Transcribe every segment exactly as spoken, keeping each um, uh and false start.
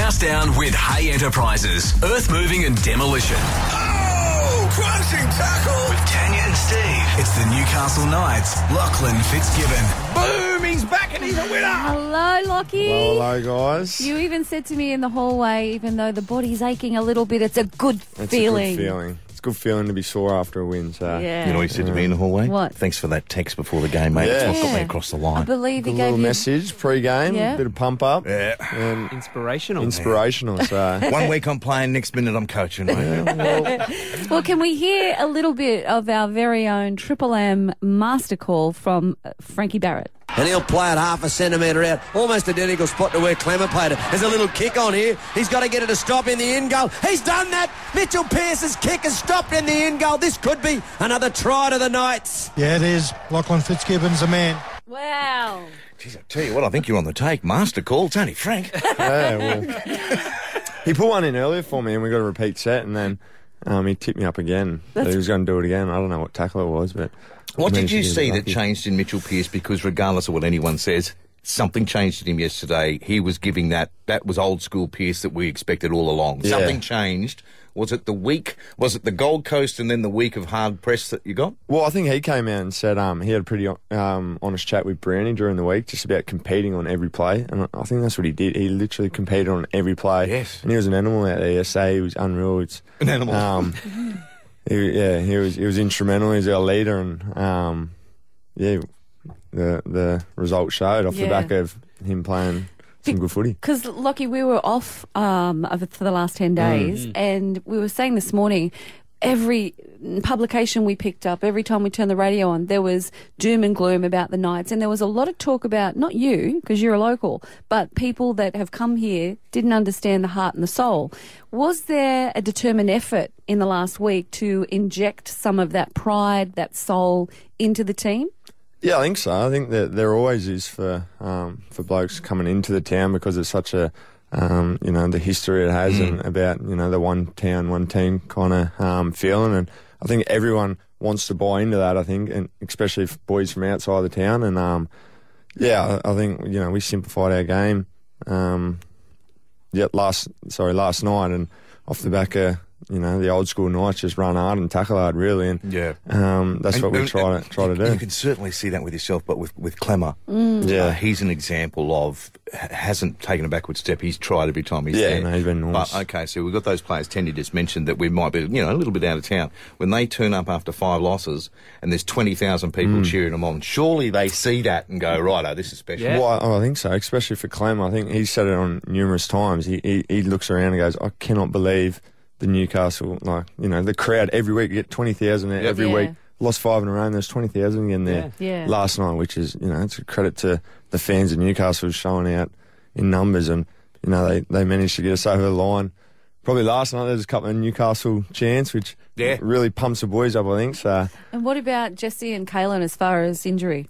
House Down with Hay Enterprises, Earth Moving and Demolition. Oh, crunching tackle. With Tanya and Steve. It's the Newcastle Knights, Lachlan Fitzgibbon. Boom, he's back and he's a winner. Hello, Lockie. Hello, guys. You even said to me in the hallway, even though the body's aching a little bit, it's a good It's feeling. a good feeling. It's a good feeling to be sore after a win. So Yeah. You know what he said to me in the hallway? What? Thanks for that text before the game, mate. That's what got me Yeah. across the I line. believe a he little gave you... message pre-game, Yeah. a bit of pump up, Yeah. and Inspirational. inspirational. So One week I'm playing, next minute I'm coaching, mate. Well, can we hear a little bit of our very own Triple M master call from uh, Frankie Barrett? And he'll play it half a centimetre out. Almost identical spot to where Clemmer played it. There's a little kick on here. He's got to get it to stop in the end goal. He's done that. Mitchell Pearce's kick has stopped in the end goal. This could be another try to the Knights. Yeah, it is. Lachlan Fitzgibbon's a man. Wow. Jeez, I tell you what, I think you're on the take. Master call, it's only Frank. yeah, well, he put one in earlier for me, and we got a repeat set, and then um, he tipped me up again. That he was going to do it again. I don't know what tackle it was, but What I did you managed to get see it that lucky. changed in Mitchell Pearce? Because regardless of what anyone says, something changed in him yesterday. He was giving that, that was old school Pearce that we expected all along. Yeah. Something changed. Was it the week, was it the Gold Coast and then the week of hard press that you got? Well, I think he came out and said um, he had a pretty um, honest chat with Brownie during the week just about competing on every play. And I think that's what he did. He literally competed on every play. Yes. And he was an animal out there yesterday. He was unreal. It's, An animal. Um, he, yeah, he was he was instrumental. He was our leader. And, um, yeah, the the results showed off Yeah. the back of him playing some good footy. Because, Lockie, we were off um, over for the last ten days, and we were saying this morning, every publication we picked up, every time we turned the radio on, there was doom and gloom about the Knights, and there was a lot of talk about, not you, because you're a local, but people that have come here didn't understand the heart and the soul. Was there a determined effort in the last week to inject some of that pride, that soul into the team? Yeah, I think so. I think that there always is for um, for blokes coming into the town because it's such a, um, you know, the history it has and about, you know, the one town, one team kind of um, feeling. And I think everyone wants to buy into that, I think, and especially for boys from outside the town. And, um, yeah, I, I think, you know, we simplified our game um, yeah, last, sorry, last night and off the back of, you know, the old school Knights just run hard and tackle hard, really, and Yeah. um, that's And- what we and- try and to try to you, do. You can certainly see that with yourself, but with, with Clemmer, Yeah. uh, he's an example of, h- hasn't taken a backward step. He's tried every time he's Yeah, there. no, he's been nice. But, okay, so we've got those players, Tanya just mentioned, that we might be, you know, a little bit out of town. When they turn up after five losses and there's twenty thousand people Mm. cheering them on, surely they see that and go, righto, this is special. Yeah. Well, I, I think so, especially for Clem. I think he's said it on numerous times. He, he he looks around and goes, I cannot believe the Newcastle, like, you know, the crowd every week, you get twenty thousand there every Yeah. week. Lost five in a row and there's twenty thousand again there Yeah. Yeah. last night, which is, you know, it's a credit to the fans of Newcastle showing out in numbers and, you know, they, they managed to get us over the line. Probably last night there was a couple of Newcastle chants, which Yeah. really pumps the boys up, I think. So And what about Jesse and Kalen as far as injury?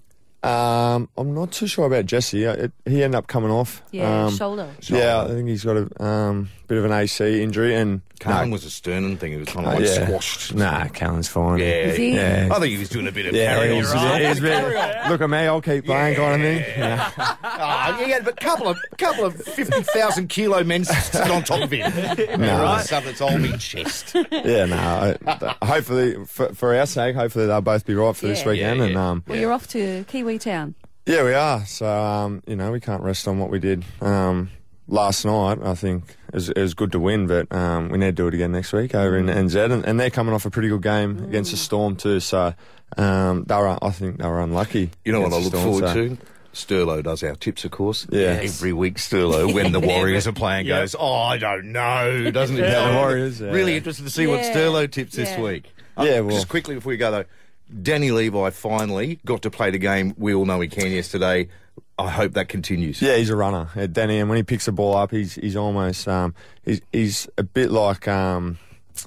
um, I'm not too sure about Jesse. Uh, It, he ended up coming off. Yeah, um, shoulder. Yeah, I think he's got a um, bit of an A C injury and Carlin no, was a Sternen thing. He was kind of uh, like yeah. squashed. Nah, Callan's fine. Yeah. Is he? Yeah. I think he was doing a bit of Yeah, carry on. he's, right? he's been, look at me, I'll keep playing kind of thing. Yeah. Oh, he had a couple of couple of fifty thousand kilo men sitting on top of him. No. Right. Stuff that's all me chest. Yeah, no. I- hopefully, for, for our sake, hopefully they'll both be right for this Yeah. weekend. Yeah, And yeah. um, Well, you're off to Kiwi Town. yeah, we are. So um, you know, we can't rest on what we did um, last night. I think it was, it was good to win, but um, we need to do it again next week over in N Z, and, and they're coming off a pretty good game Mm. against the Storm too. So um, they were, I think they were unlucky. You know what I against look the Storm, forward so- to? Sterlo does our tips, of course. Yeah. Every week, Sterlo, when the Warriors are playing, Yep. goes, oh, I don't know, doesn't he? Yeah, the Warriors, yeah. Really interested to see what Yeah. Sterlo tips this Yeah. week. Yeah, Um, well- Just quickly before we go, though, Danny Levi finally got to play the game we all know he can yesterday. I hope that continues. Yeah, he's a runner, yeah, Danny, and when he picks the ball up, he's he's almost um, he's he's a bit like um,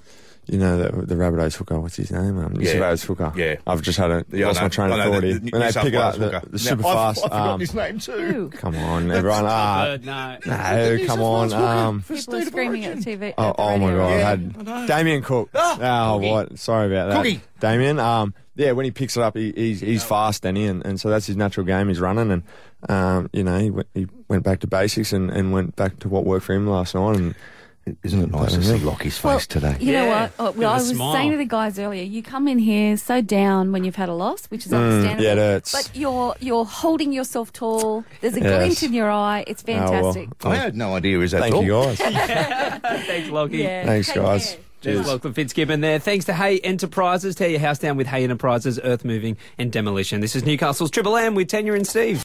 you know, the, the Rabbitohs hooker, what's his name? Um, New Yeah. South Wales hooker. Yeah. I've just had a, Yeah, I lost know. my train I of know, thought the- here. the When New they South pick it up, Wales the, hooker. the super Now, I've- fast. I've forgotten um, his name too. Who? Come on, everyone. Ah, Uh, no. no, come on. Um, People are screaming at the T V. Oh, at the oh my radio. God! Yeah, I I had know. Damien Cook. Ah, oh, Cookie. what? Sorry about that, Cookie. Damien. Um, yeah, when he picks it up, he, he's he's fast, and he and, and so that's his natural game. He's running, and um, you know, he went, he went back to basics and, and went back to what worked for him last night. And Isn't it nice to see Lockie's face Well, today? You know Yeah. what? Oh, Give well, it I a was smile. saying to the guys earlier, you come in here so down when you've had a loss, which is understandable. yeah, it hurts. But you're you're holding yourself tall. There's a Yes. glint in your eye. It's Oh, well. fantastic. I had no idea is that Thank all. you, guys. Thanks, Lockie. Yeah. Thanks, Take guys. care. There's Lachlan Fitzgibbon there. Thanks to Hay Enterprises. Tear your house down with Hay Enterprises, earth moving and demolition. This is Newcastle's Triple M with Tanya and Steve.